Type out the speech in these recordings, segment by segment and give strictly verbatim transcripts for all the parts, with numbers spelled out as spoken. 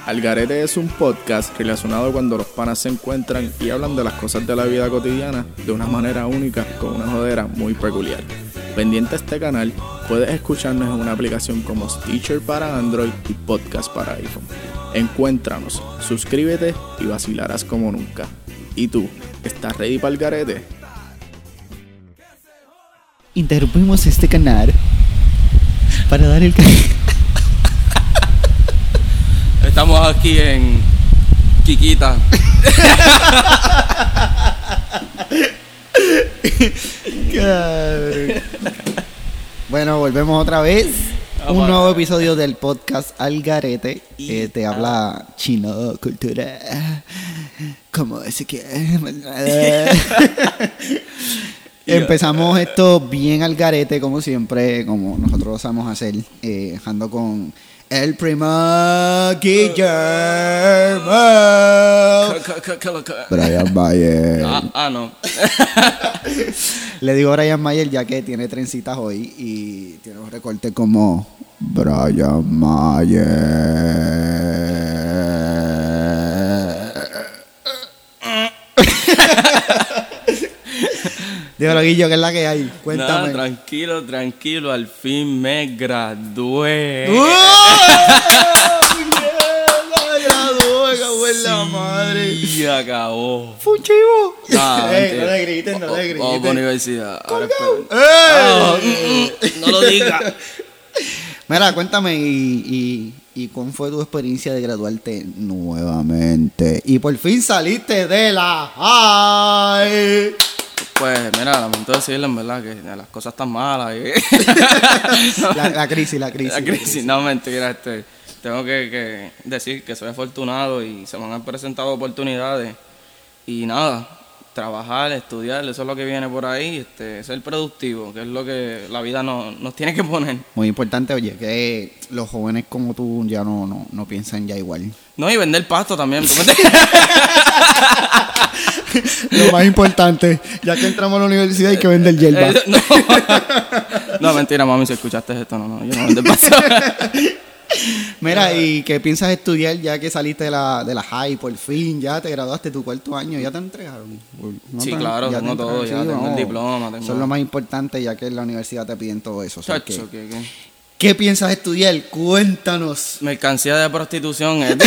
Algarete es un podcast relacionado cuando los panas se encuentran y hablan de las cosas de la vida cotidiana de una manera única con una jodera muy peculiar. Pendiente a este canal, puedes escucharnos en una aplicación como Stitcher para Android y Podcast para iPhone. Encuéntranos, suscríbete y vacilarás como nunca. ¿Y tú, estás ready para Algarete? Interrumpimos este canal para dar el canal. Estamos aquí en Quiquita. Bueno, volvemos otra vez. Ah, Un bueno. nuevo episodio del podcast Algarete. Eh, te habla Chino Cultura. Como ese que. Empezamos esto bien al garete, como siempre, como nosotros lo sabemos hacer, eh, dejando con el primo Guillermo Brian Mayer. Ah, ah, no. Le digo Brian Mayer ya que tiene trencitas hoy y tiene un recorte como Brian Mayer. Dígalo, Guillo, ¿qué es la que hay? Cuéntame. Nada, tranquilo, tranquilo. Al fin me gradué. ¡Oh! ¡Me gradué, cago en la madre! Y acabó. ¡Fue un chivo! Ah, Ey, mentira. no le griten, no le griten. Vamos para universidad. Ahora espera. ¡Ey! Ah, mm, mm, no lo digas. Mira, cuéntame, y, y, y ¿cómo fue tu experiencia de graduarte nuevamente? Y por fin saliste de la high. Pues mira, lamento decirle en verdad que las cosas están malas. Y... La, la crisis, la crisis. La crisis, no, mentira. Este, tengo que, que decir que soy afortunado y se me han presentado oportunidades. Y nada, trabajar, estudiar, eso es lo que viene por ahí. Este, ser productivo, que es lo que la vida nos, nos tiene que poner. Muy importante, oye, que los jóvenes como tú ya no, no, no piensan ya igual. No, y vender pasto también. Lo más importante, ya que entramos a la universidad hay que vender hierba. Eh, no. No, mentira, mami, si escuchaste esto, no, no, yo no vendo pasto. Mira, ¿y qué piensas estudiar ya que saliste de la, de la high? Por fin, ya te graduaste tu cuarto año, ¿ya te entregaron? ¿No Sí, te- claro, ya te tengo todo, ya entregaron? tengo el no. diploma. Tengo... Eso es lo más importante ya que en la universidad te piden todo eso. O sea, que- Chacho, ¿qué, qué? ¿Qué piensas estudiar? Cuéntanos. Mercancía de prostitución es...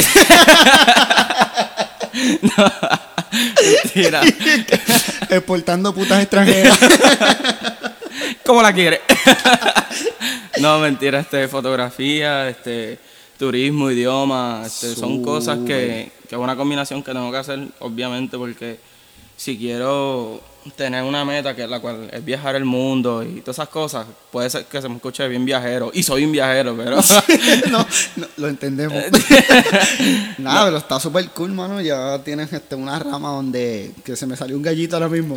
No, mentira. Exportando putas extranjeras. ¿Cómo la quiere? No, mentira, este, fotografía, este, turismo, idioma, este, son Sube. cosas que, que es una combinación que tengo que hacer, obviamente, porque si quiero tener una meta que la cual es viajar el mundo y todas esas cosas, puede ser que se me escuche bien viajero, y soy un viajero, pero... no, no, lo entendemos. Nada, pero está súper cool, mano. Ya tienes este, una rama donde... Que se me salió un gallito ahora mismo.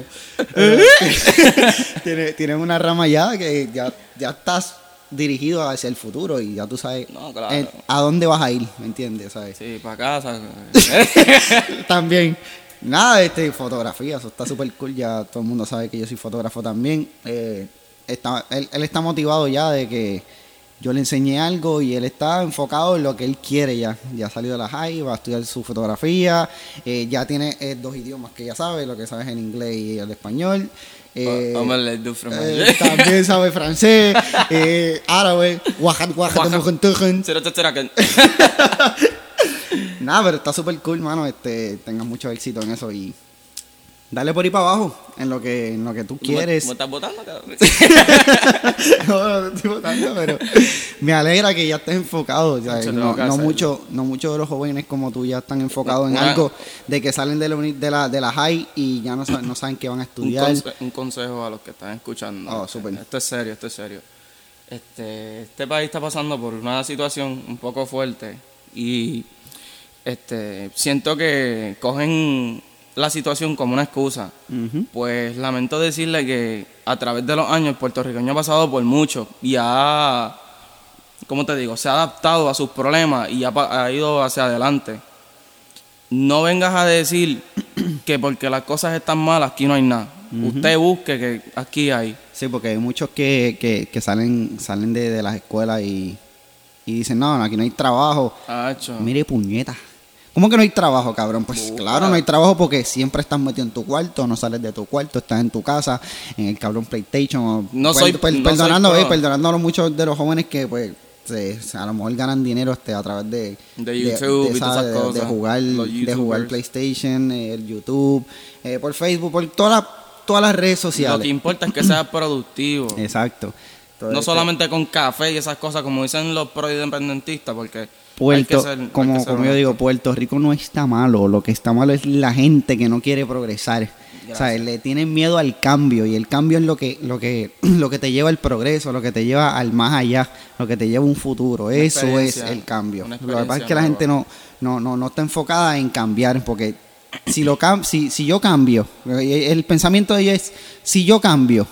tienes, tienes una rama ya que ya, ya estás dirigido hacia el futuro y ya tú sabes No, claro. en- a dónde vas a ir, ¿me entiendes? ¿Sabes? Sí, para casa. También. Nada, este, fotografía, eso está súper cool. Ya todo el mundo sabe que yo soy fotógrafo también. Eh, está, él, él está motivado ya de que yo le enseñé algo y él está enfocado en lo que él quiere ya. Ya salió de la high, va a estudiar su fotografía. Eh, ya tiene eh, dos idiomas que ya sabe, lo que sabe es el inglés y el español. Eh, Vamos a leer du fromage. eh, también sabe francés, eh, árabe, guajan, guajan, Guajan. guajan, guajan. Será, será que- Nada, pero está súper cool, mano. Este, tengas mucho éxito en eso y dale por ahí para abajo en lo que, en lo que tú quieres. ¿Me estás botando, cabrón? No, no te estoy votando, pero me alegra que ya estés enfocado. ¿Sabes? Mucho tengo No, que no hacer. mucho, no muchos de los jóvenes como tú ya están enfocados en Una- algo de que salen de la, uni- de la, de la high y ya no, saben- no saben qué van a Un, estudiar. conse- un consejo a los que están escuchando. Oh, súper. Esto es serio, esto es serio. Este, este país está pasando por una situación un poco fuerte y este, siento que cogen la situación como una excusa. Ujú. Pues lamento decirle que a través de los años el puertorriqueño ha pasado por mucho y ha, ¿cómo te digo? Se ha adaptado a sus problemas y ha, pa- ha ido hacia adelante. No vengas a decir que porque las cosas están malas aquí no hay nada. Usted busque que aquí hay. Sí, porque hay muchos que, que, que salen, salen de, de las escuelas y y dicen, no, no, aquí no hay trabajo. Acho. Mire, puñeta. ¿Cómo que no hay trabajo, cabrón? Pues Busca. claro, no hay trabajo porque siempre estás metido en tu cuarto, no sales de tu cuarto, estás en tu casa, en el cabrón PlayStation. O, No per- soy- per- no perdonando, soy eh, pro. perdonando a muchos de los jóvenes que, pues, se- se- a lo mejor ganan dinero este, a través de, De YouTube y todas esas de- de cosas. jugar, Los de jugar YouTubers. PlayStation, eh, el YouTube, eh, por Facebook, por todas las todas las redes Lo sociales. que importa es que sea productivo. Exacto. Todo No este- solamente con café y esas cosas, como dicen los pro independentistas, porque Puerto, hay que ser, hay como, que ser como yo honesto. digo, Puerto Rico no está malo, lo que está malo es la gente que no quiere progresar. O sea, le tienen miedo al cambio y el cambio es lo que, lo que, lo que te lleva al progreso, lo que te lleva al más allá, lo que te lleva a un futuro. Una Eso es experiencia, el cambio. una Lo que pasa es experiencia que la gente nueva. no, no, no, no está enfocada en cambiar, porque si lo cam si, si yo cambio, el pensamiento de ella es, si yo cambio,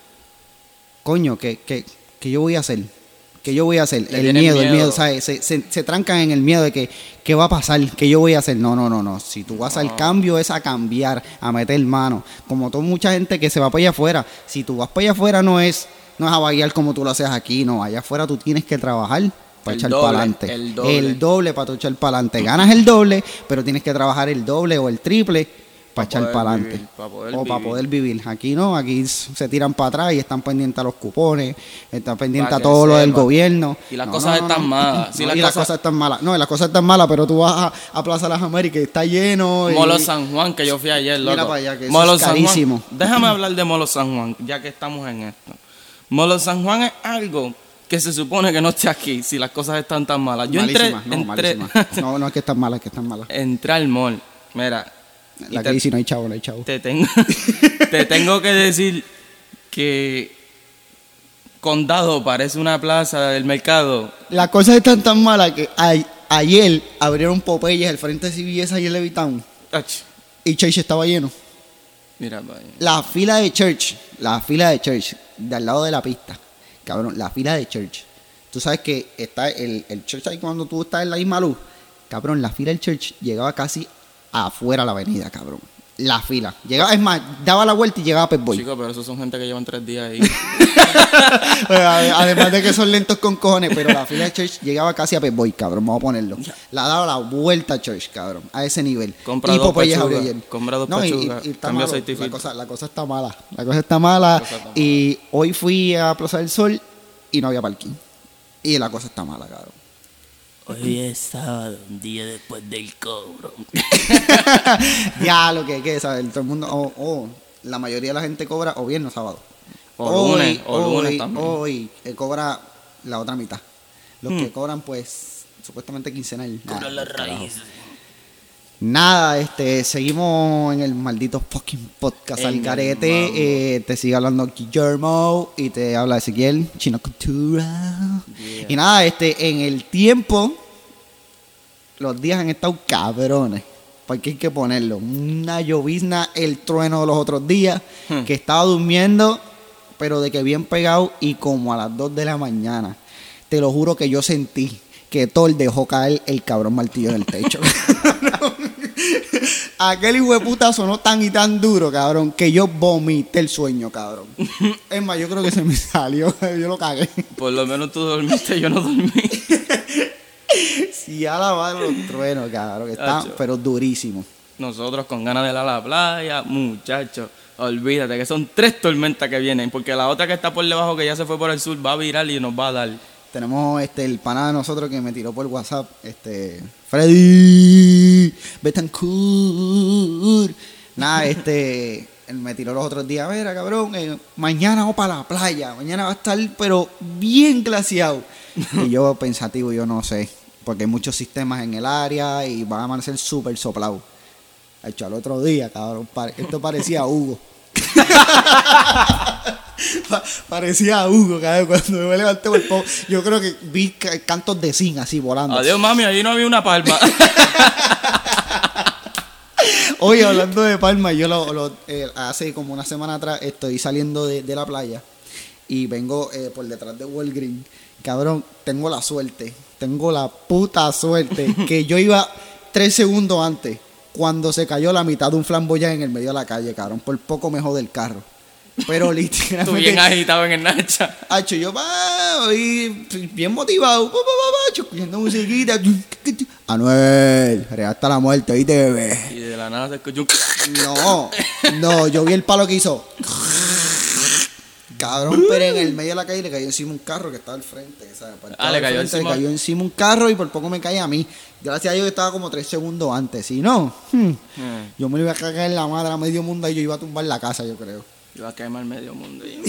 coño, ¿qué, qué, qué yo voy a hacer? ¿Qué yo voy a hacer? Le El tienen miedo, el miedo. miedo, ¿sabes? Se, se, se trancan en el miedo de que, ¿qué va a pasar? ¿Qué yo voy a hacer? No, no, no, no. Si tú vas al No. cambio es a cambiar, a meter mano. Como toda mucha gente que se va para allá afuera. Si tú vas para allá afuera no es, no es a vaguear como tú lo haces aquí, no. Allá afuera tú tienes que trabajar para El echar doble, para adelante. el doble. El doble para tú echar para adelante. Ganas el doble, pero tienes que trabajar el doble o el triple para Pa' echar poder para adelante. vivir, pa' poder O para vivir. poder vivir. Aquí no, aquí se tiran para atrás y están pendientes a los cupones, están pendientes Pa' a que todo lo del sepa. gobierno. Y las No, cosas no, no, están no. malas. Si No, las y las cosas- cosas están malas. No, y las cosas están malas, pero tú vas a, a Plaza Las Américas y está lleno. y- Molo San Juan, que yo fui ayer, loco. Mira para allá, que eso Molo es San Juan- carísimo. Déjame hablar de Molo San Juan, ya que estamos en esto. Molo San Juan es algo que se supone que no esté aquí, si las cosas están tan malas. Yo entré, Malísimas, no, entré, malísimas. No, no es que están malas, es que están malas. entré al mall. Mira, y La te- que dice no hay chavo, no hay chavo. te tengo, te tengo que decir que Condado parece una plaza del mercado. Las cosas están tan malas que a- ayer abrieron Popeyes al frente de C B S ayer en Levitown Ach, y Church estaba lleno. mira, vaya. La fila de Church, la fila de Church, de al lado de la pista, cabrón, la fila de Church. Tú sabes que está el, el Church ahí cuando tú estás en la misma luz. Cabrón, la fila del Church llegaba casi afuera a la avenida, cabrón. La fila. Llegaba, es más, daba la vuelta y llegaba a Pep Boy. Chicos, pero esos son gente que llevan tres días ahí. Además de que son lentos con cojones, pero la fila de Church llegaba casi a Pep Boy, cabrón, vamos a ponerlo. La daba la vuelta a Church, cabrón, a ese nivel. Compra y dos Popeyes pechugas, abrió ayer. compra dos y- pechugas, y, y está cambia malo. aceite y la, filtro. cosa, la cosa está mala, la cosa está mala. cosa está mala. Y hoy fui a Plaza del Sol y no había parking. Y la cosa está mala, cabrón. Hoy es sábado, un día después del cobro. Ya lo que que ¿sabes? Todo el mundo, o o la mayoría de la gente cobra o viernes o sábado. O lunes, o lunes hoy, también. Hoy eh, cobra la otra mitad. Los Hmm. que cobran, pues, supuestamente quincenal. Cobra Nada, la carajo. raíz. Nada, este, seguimos en el maldito fucking podcast El al mambo. carete. Eh, te sigue hablando Guillermo y te habla Ezequiel, Chino Cultura. Yeah. Y nada, este, en el tiempo, los días han estado cabrones. Porque hay que ponerlo. Una llovizna, el trueno de los otros días, Hmm. que estaba durmiendo, pero de que bien pegado y como a las dos de la mañana. Te lo juro que yo sentí que Thor dejó caer el cabrón martillo en el techo. Aquel hijo de puta sonó tan y tan duro, cabrón, que yo vomité el sueño, cabrón. Es más, yo creo que se me salió, yo lo cagué. Por lo menos tú dormiste, yo no dormí. Sí, a la madre los truenos, cabrón, que está, Acho. pero durísimo. Nosotros con ganas de ir a la playa, muchachos, olvídate que son tres tormentas que vienen, porque la otra que está por debajo, que ya se fue por el sur, va a virar y nos va a dar. Tenemos este el pana de nosotros que me tiró por WhatsApp, este Freddy Betancourt. Nada, este él me tiró los otros días, mira, cabrón, eh, mañana vamos para la playa, mañana va a estar pero bien glaciado. Y yo pensativo, yo no sé, porque hay muchos sistemas en el área y van a amanecer súper soplados. Hecho, al otro día, cabrón, pare- esto parecía Hugo. Pa- parecía a Hugo, cabrón, cuando me levanté por el po- yo creo que vi ca- cantos de zinc así volando. Adiós, mami, ahí no había una palma. Oye, hablando de Palma, yo lo, lo, eh, hace como una semana atrás estoy saliendo de, de la playa y vengo eh, por detrás de Walgreen. Cabrón, tengo la suerte, tengo la puta suerte que yo iba tres segundos antes cuando se cayó la mitad de un flamboyán en el medio de la calle, cabrón. Por poco me jode el carro. Pero Tú literalmente... bien agitado en el Nacha. Hacho, yo pa, y bien motivado, pa, pa, pa, pa, escuchando musiquita. Anuel, real hasta la muerte, ¿viste, bebé? Y de la nada se escuchó un... No, no, yo vi el palo que hizo. Cabrón, pero en el medio de la calle le cayó encima un carro que estaba al frente. ¿Sabes? Ah, le cayó frente, encima. Le cayó encima un carro y por poco me cae a mí. Gracias a Dios que estaba como tres segundos antes. Si no, hmm, Hmm. yo me lo iba a cagar en la madre a medio mundo y yo iba a tumbar la casa, yo creo. Iba a quemar medio mundo. Y...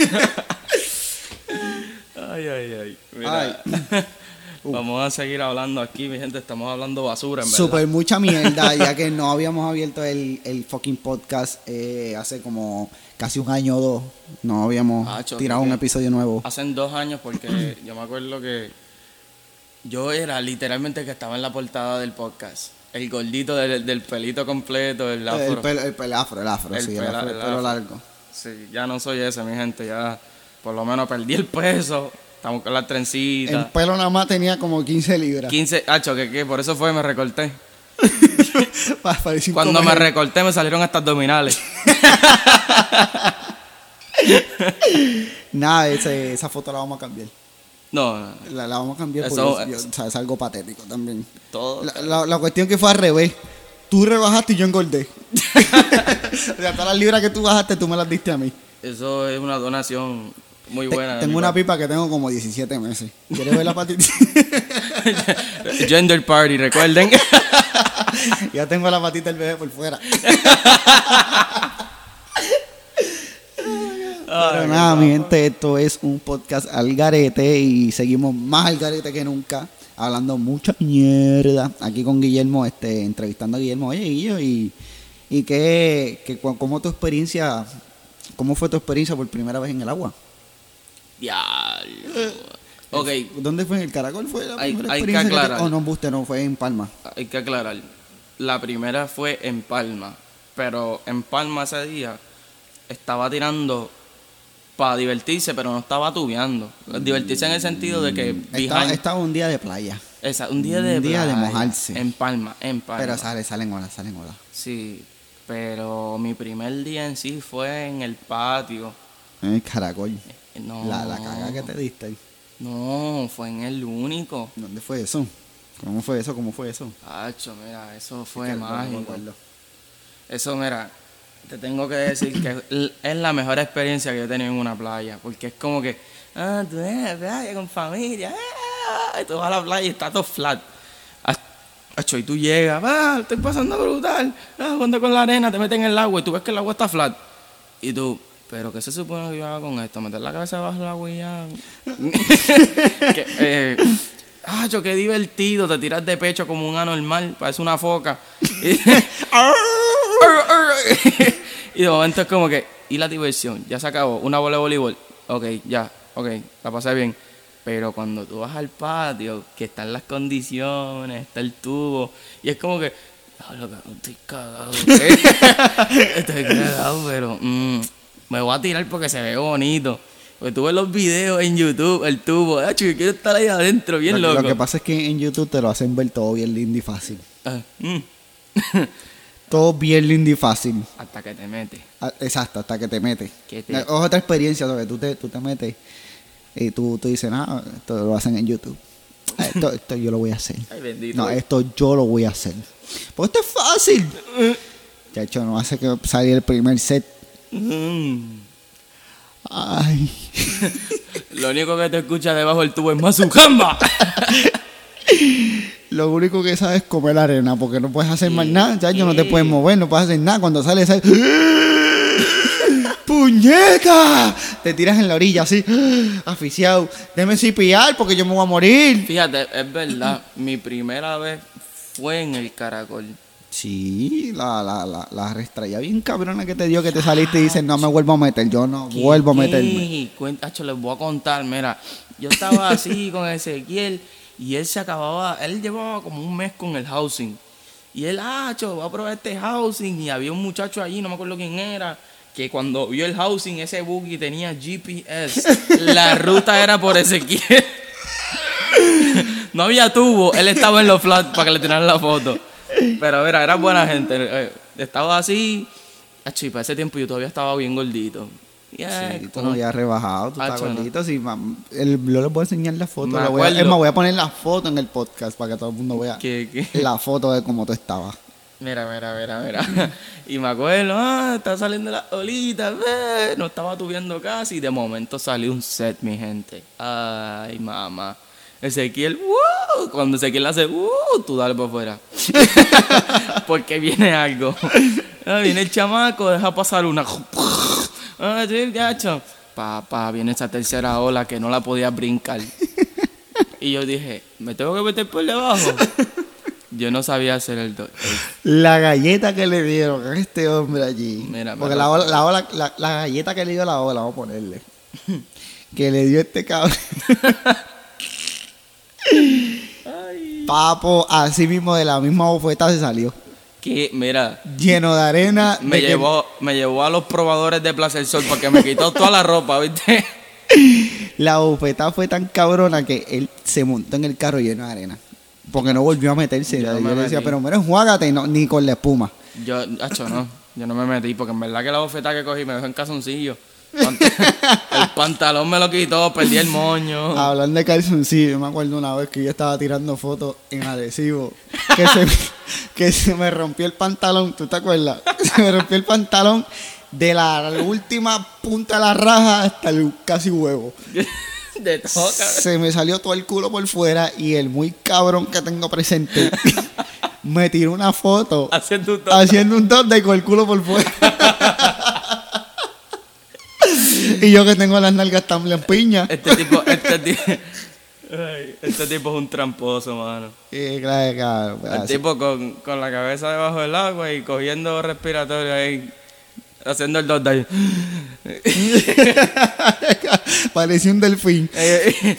ay, ay, ay. Mira. Ay. Vamos a seguir hablando aquí, mi gente. Estamos hablando basura, en verdad. Súper mucha mierda, ya que no habíamos abierto el, el fucking podcast eh, hace como casi un año o dos. No habíamos Acho, tirado que- un episodio nuevo. Hacen dos años porque yo me acuerdo que yo era literalmente que estaba en la portada del podcast. El gordito del, del pelito completo, el afro. El pelo, el pelo afro, el afro, El sí, el, pela- afro, el el pelo afro. largo. Sí, ya no soy ese, mi gente. Ya por lo menos perdí el peso. Estamos con las El trencitas. pelo nada más tenía como quince libras. quince, hacho, que, que por eso fue, me recorté. Pa- parecía un Cuando me comer. recorté me salieron hasta abdominales. Nada, ese- esa foto la vamos a cambiar. No, no, La, la vamos a cambiar Eso- porque yo- o sea, es algo patético también. todo. La, la, la cuestión que fue al revés. Tú rebajaste y yo engordé. O sea, todas las libras que tú bajaste, tú me las diste a mí. Eso es una donación muy Te- buena. de tengo mi una parte. pipa que tengo como diecisiete meses. ¿Quieres ver la patita? Gender party, recuerden. Ya tengo la patita del bebé por fuera. Pero Ay, nada, mi gente, esto es un podcast al garete y seguimos más al garete que nunca, hablando mucha mierda. Aquí con Guillermo, este, entrevistando a Guillermo. Oye, Guillermo, y, y qué, qué, cu- cómo tu experiencia, cómo fue tu experiencia por primera vez en el agua? Diablo. Ok, ¿Dónde fue? ¿En el Caracol fue la Hay- primera hay que experiencia? te- aclarar. O no, Buste, no, fue en Palma. hay que aclarar. La primera fue en Palma, pero en Palma ese día estaba tirando para divertirse, pero no estaba tubeando. Divertirse en el sentido de que Estaba, behind- estaba un día de playa. esa- un día de un día de playa, mojarse. en Palma, en Palma. Pero sale, salen olas, salen olas. Sí, pero mi primer día en sí fue en el patio. En el Caracol. No, La, la caga que te diste. no, fue en el único. ¿Dónde fue eso? ¿Cómo fue eso? ¿Cómo fue eso? Hacho, mira, eso fue Es que no me mágico. acuerdo. Eso, mira, te tengo que decir que l- es la mejor experiencia que yo he tenido en una playa. Porque es como que, ah, tú ves a la playa con familia, ah, y tú vas a la playa y está todo flat. Ah, Hacho, y tú llegas, va, estoy pasando brutal. Ah, cuando con la arena te meten en el agua y tú ves que el agua está flat. Y tú, ¿pero qué se supone que yo haga con esto? ¿Meter la cabeza bajo el agua y ya? que, eh, Hacho, qué divertido, te tiras de pecho como un anormal, parece una foca. Y, y de momento es como que, ¿y la diversión? Ya se acabó, una bola de voleibol. Ok, ya, ok, la pasé bien. Pero cuando tú vas al patio, que están las condiciones, está el tubo, y es como que, "Diablo, cabrón, estoy cagado, ¿qué? Estoy cagado, pero mm, me voy a tirar porque se ve bonito. Porque tú ves los videos en YouTube, el tubo, "Acho, yo quiero estar ahí adentro, bien lo, loco. lo que pasa es que en YouTube te lo hacen ver todo bien lindo y fácil. Ah, mm. Todo bien lindo y fácil. Hasta que te metes. Ah, exacto, hasta que te metes. Que te- Es otra experiencia donde tú te, tú te metes y tú, tú dices, ah, esto lo hacen en YouTube. Ah, Esto, esto yo lo voy a hacer. Ay, bendito. No, esto yo lo voy a hacer. Porque esto es fácil. De hecho, no hace que salir el primer set. Mm. Ay. Lo único que te escucha debajo del tubo es Mazujamba. Lo único que sabes es comer arena, porque no puedes hacer más Sí. nada, chacho, no te Sí. puedes mover, no puedes hacer nada. Cuando sales, sales, ¡puñeta! Te tiras en la orilla así, aficiado. Déjame C P R porque yo me voy a morir. Fíjate, es verdad, mi primera vez fue en el Caracol. Sí, la, la, la, la restraya bien cabrona que te dio que te saliste y dices, no me vuelvo a meter, yo no vuelvo a meterme. Cuentacho, les voy a contar, mira, yo estaba así con Ezequiel y él se acababa, él llevaba como un mes con el housing. Y él, ah, cho, voy a probar este housing. Y había un muchacho allí, no me acuerdo quién era, que cuando vio el housing, ese buggy tenía G P S. La ruta era por Ezequiel. No había tubo, él estaba en los flats para que le tiraran la foto. Pero mira, era buena gente. eh, Estaba así. Acho, y para ese tiempo yo todavía estaba bien gordito. Ya, Sí, tú como- no habías rebajado, tú estás Acho, no. gordito. Sí, mam, el, yo les voy a enseñar la foto. Me la voy a- acuerdo. es más, voy a poner la foto en el podcast para que todo el mundo vea que, que- la foto de cómo tú estabas. Mira, mira, mira, mira. Y me acuerdo, ah, está saliendo la olita, ve. No estaba tuviendo casi. Y de momento salió un set, mi gente. Ay, mamá. Ezequiel, ¡wow! Cuando Ezequiel hace, ¡wow! Tú dale por fuera. Porque viene algo. Ah, viene el chamaco, deja pasar una. Ah, sí, gacho. Papá, viene esa tercera ola que no la podía brincar. Y yo dije, ¿me tengo que meter por debajo? Yo no sabía hacer el... do- el- La galleta que le dieron a este hombre allí. Mira, Porque me la, ola, la, ola- la, la galleta que le dio la ola, vamos a ponerle. Que le dio este cabrón. Papo, así mismo de la misma bofeta se salió. que, mira, Lleno de arena. me de que- llevó, me llevó a los probadores de Placer Sol porque me quitó toda la ropa, ¿viste? La bofeta fue tan cabrona que él se montó en el carro lleno de arena. Porque no volvió a meterse. Yo Yo, me le decía, metí. pero mira, enjuágate, no, ni con la espuma. Yo, hacho, no, yo no me metí porque en verdad que la bofeta que cogí me dejó en calzoncillo. Pant- El pantalón me lo quitó, perdí el moño. Hablando de calzoncillo, yo me acuerdo una vez que yo estaba tirando fotos en adhesivo. Que se, me, que se me rompió el pantalón, ¿tú te acuerdas? Se me rompió el pantalón de la última punta de la raja hasta el casi huevo. De todo, cabrón. Se me salió todo el culo por fuera y el muy cabrón que tengo presente me tiró una foto Haciendo un todo. haciendo un donde con el culo por fuera. Y yo que tengo las nalgas tan lampiñas. Este tipo, este tipo, ay, este tipo es un tramposo, mano. Y claro, claro, pues, El así. tipo con, con la cabeza debajo del agua y cogiendo respiratorio ahí, haciendo el dos de ahí. Parecía un delfín. Eh,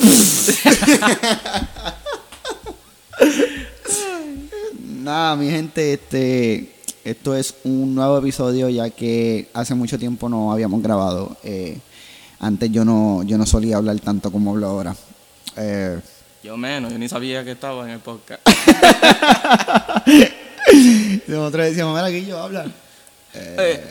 Nada, mi gente, este, esto es un nuevo episodio ya que hace mucho tiempo no habíamos grabado. Eh, antes yo no, yo no solía hablar tanto como hablo ahora. Eh, Yo menos, yo ni sabía que estaba en el podcast. nosotros decíamos, mira, aquí yo habla. Eh,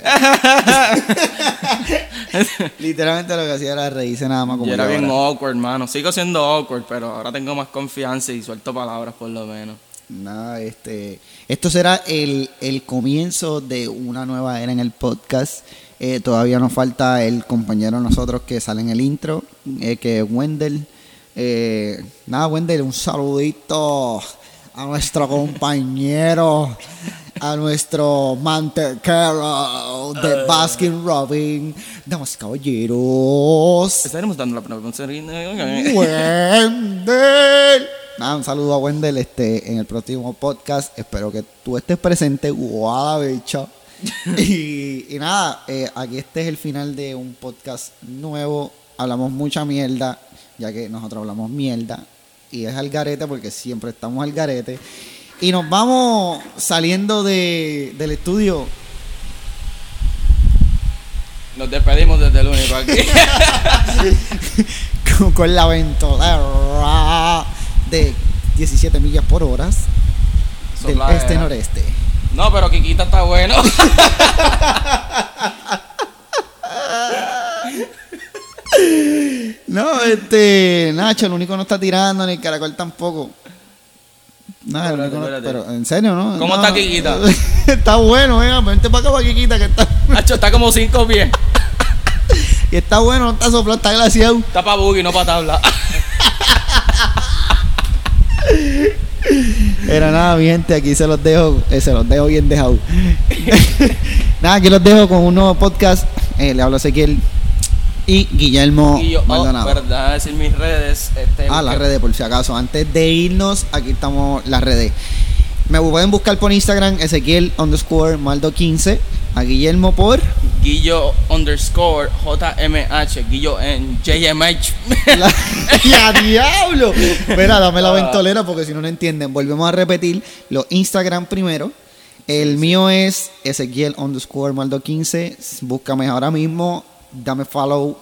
literalmente lo que hacía era reírse nada más como Yo era yo bien ahora. awkward, mano. Sigo siendo awkward, pero ahora tengo más confianza y suelto palabras por lo menos. Nada, este, esto será el, el comienzo de una nueva era en el podcast. Eh, todavía nos falta el compañero de nosotros que sale en el intro, eh, que es Wendell. Eh, nada, Wendell, un saludito a nuestro compañero, a nuestro mantequero de Baskin Robbins. Damas y caballeros, Estaremos dando la promoción. Wendell. Nada, un saludo a Wendell este, en el próximo podcast. Espero que tú estés presente. Guada bicha. y, y nada, eh, aquí este es el final de un podcast nuevo. Hablamos mucha mierda, ya que nosotros hablamos mierda. Y es al garete porque siempre estamos al garete. Y nos vamos saliendo de, del estudio. Nos despedimos desde el único aquí. con, con la ventolera de diecisiete millas por hora del Sopladera. este-noreste. No, pero Kikita está bueno. No, este, Nacho, el único no está tirando, ni el caracol tampoco. No, el Espérate, único no- espérate. pero en serio, ¿no? ¿Cómo No, está Kikita? Está bueno, venga, vente para acá para Kikita, que está. Hacho, está como cinco pies. Y está bueno, no está soplado, está glaciado. Está para boogie, no para tabla. Era nada, mi gente, aquí se los dejo, eh, se los dejo bien dejado. Nada, aquí los dejo con un nuevo podcast. Eh, le hablo a Ezequiel y Guillermo Y yo, oh, Maldonado. verdad, decir mis redes. Este, Ah, las que- redes, por si acaso. Antes de irnos, aquí estamos las redes. Me pueden buscar por Instagram, Ezequiel underscore Maldo quince. A Guillermo por Guillo underscore J M H. Guillo en J M H. la, ¡Ya, diablo! Espera, dame la Ah. ventolera porque si no, no entienden. Volvemos a repetir los Instagram primero. El mío es Ezequiel underscore Maldo quince. Búscame ahora mismo. Dame follow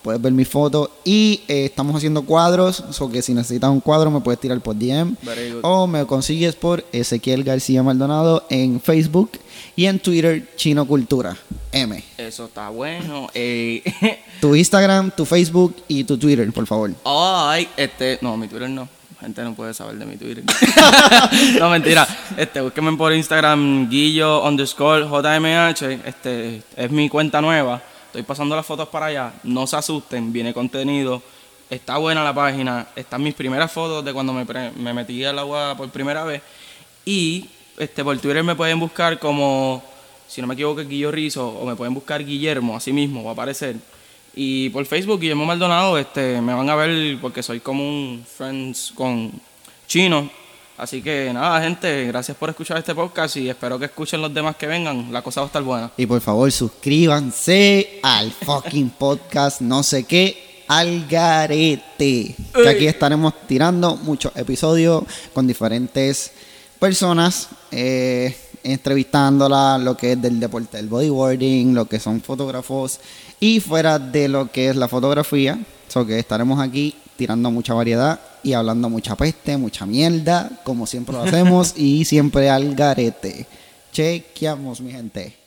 puedes ver mi foto. Y eh, estamos haciendo cuadros, o que si necesitas un cuadro me puedes tirar por D M. Very good. O me consigues por Ezequiel García Maldonado en Facebook y en Twitter Chino Cultura M. Eso está bueno. Eh, Tu Instagram, tu Facebook y tu Twitter, por favor. Ay, este, no, mi Twitter no. Gente no puede saber de mi Twitter. No, mentira. Este, búsquenme por Instagram, guillo underscore J M H. Este, es mi cuenta nueva. Estoy pasando las fotos para allá. No se asusten, viene contenido. Está buena la página. Están mis primeras fotos de cuando me, pre- me metí al agua por primera vez. Y este, por Twitter me pueden buscar como, si no me equivoco, es Guillo Rizo, o me pueden buscar Guillermo, así mismo, va a aparecer. Y por Facebook, Guillermo Maldonado, este, me van a ver porque soy como un friends con chino. Así que nada, gente, gracias por escuchar este podcast y espero que escuchen los demás que vengan. La cosa va a estar buena. Y por favor, suscríbanse al fucking podcast, no sé qué, al garete. Que aquí estaremos tirando muchos episodios con diferentes personas, eh, entrevistándolas, lo que es del deporte del bodyboarding, lo que son fotógrafos y fuera de lo que es la fotografía. So que estaremos aquí tirando mucha variedad y hablando mucha peste, mucha mierda, como siempre lo hacemos y siempre al garete. Chequeamos, mi gente.